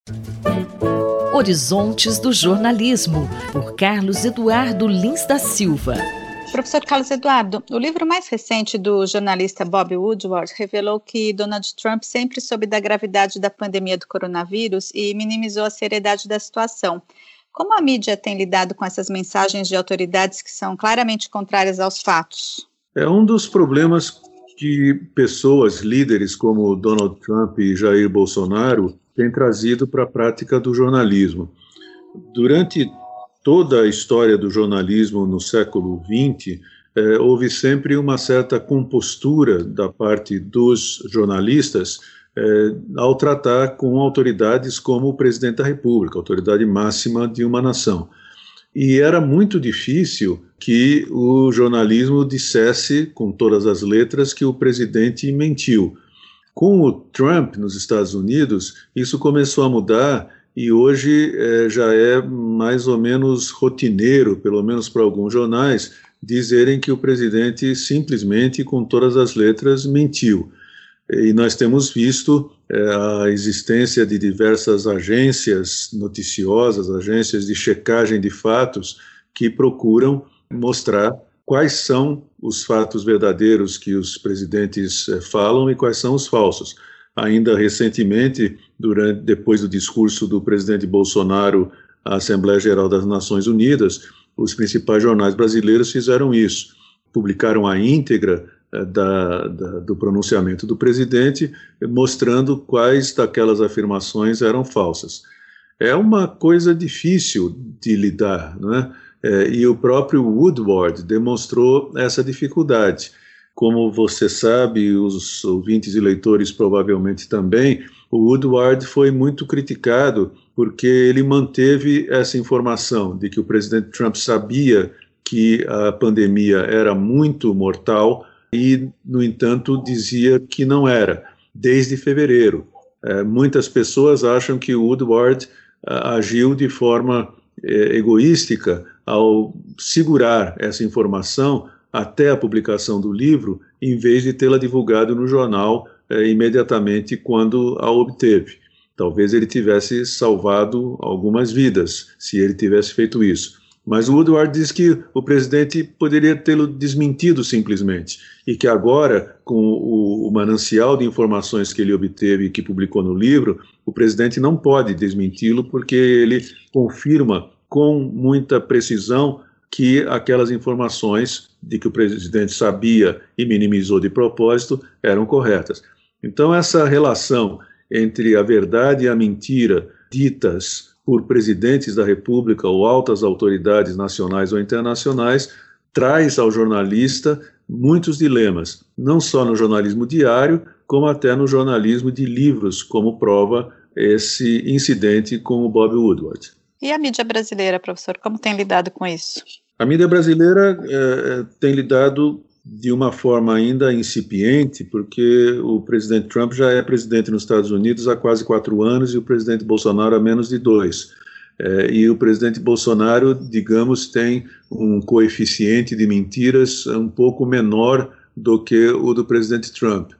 Horizontes do Jornalismo, por Carlos Eduardo Lins da Silva. Professor Carlos Eduardo, o livro mais recente do jornalista Bob Woodward revelou que Donald Trump sempre soube da gravidade da pandemia do coronavírus e minimizou a seriedade da situação. Como a mídia tem lidado com essas mensagens de autoridades que são claramente contrárias aos fatos? É um dos problemas que pessoas, líderes como Donald Trump e Jair Bolsonaro têm trazido para a prática do jornalismo. Durante toda a história do jornalismo no século XX, houve sempre uma certa compostura da parte dos jornalistas ao tratar com autoridades como o presidente da República, a autoridade máxima de uma nação. E era muito difícil que o jornalismo dissesse, com todas as letras, que o presidente mentiu. Com o Trump nos Estados Unidos, isso começou a mudar e hoje já é mais ou menos rotineiro, pelo menos para alguns jornais, dizerem que o presidente simplesmente, com todas as letras, mentiu. E nós temos visto a existência de diversas agências noticiosas, agências de checagem de fatos, que procuram mostrar quais são os fatos verdadeiros que os presidentes falam e quais são os falsos. Ainda recentemente, depois do discurso do presidente Bolsonaro à Assembleia Geral das Nações Unidas, os principais jornais brasileiros fizeram isso. Publicaram a íntegra do pronunciamento do presidente, mostrando quais daquelas afirmações eram falsas. É uma coisa difícil de lidar, né? E o próprio Woodward demonstrou essa dificuldade. Como você sabe, os ouvintes e leitores provavelmente também, o Woodward foi muito criticado porque ele manteve essa informação de que o presidente Trump sabia que a pandemia era muito mortal e, no entanto, dizia que não era, desde fevereiro. Muitas pessoas acham que o Woodward agiu de forma egoística ao segurar essa informação até a publicação do livro, em vez de tê-la divulgado no jornal imediatamente quando a obteve. Talvez ele tivesse salvado algumas vidas, se ele tivesse feito isso. Mas o Woodward diz que o presidente poderia tê-lo desmentido simplesmente, e que agora, com o manancial de informações que ele obteve e que publicou no livro, o presidente não pode desmenti-lo porque ele confirma com muita precisão que aquelas informações de que o presidente sabia e minimizou de propósito eram corretas. Então, essa relação entre a verdade e a mentira ditas por presidentes da República ou altas autoridades nacionais ou internacionais traz ao jornalista muitos dilemas, não só no jornalismo diário, como até no jornalismo de livros, como prova esse incidente com o Bob Woodward. E a mídia brasileira, professor, como tem lidado com isso? A mídia brasileira tem lidado de uma forma ainda incipiente, porque o presidente Trump já é presidente nos Estados Unidos há quase 4 anos e o presidente Bolsonaro há menos de 2. E o presidente Bolsonaro, digamos, tem um coeficiente de mentiras um pouco menor do que o do presidente Trump.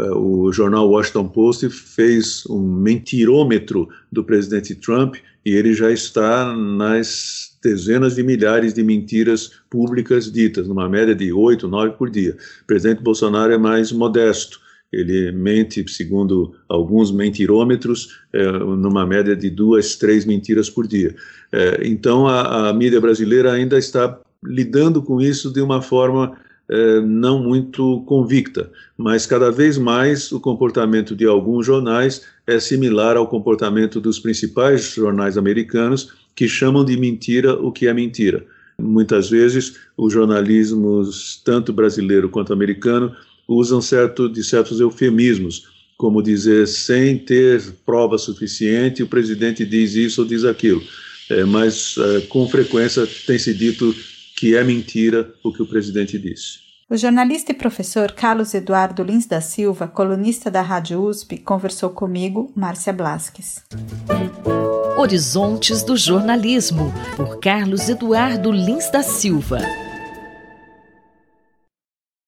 O jornal Washington Post fez um mentirômetro do presidente Trump e ele já está nas dezenas de milhares de mentiras públicas ditas, numa média de 8, 9 por dia. O presidente Bolsonaro é mais modesto. Ele mente, segundo alguns mentirômetros, numa média de 2, 3 mentiras por dia. Então, a mídia brasileira ainda está lidando com isso de uma forma não muito convicta, mas cada vez mais o comportamento de alguns jornais é similar ao comportamento dos principais jornais americanos, que chamam de mentira o que é mentira. Muitas vezes, os jornalismos, tanto brasileiro quanto americano, usam certos eufemismos, como dizer, sem ter prova suficiente, o presidente diz isso ou diz aquilo. Mas, com frequência, tem se dito que é mentira o que o presidente disse. O jornalista e professor Carlos Eduardo Lins da Silva, colunista da Rádio USP, conversou comigo, Márcia Blasques. Horizontes do Jornalismo, por Carlos Eduardo Lins da Silva.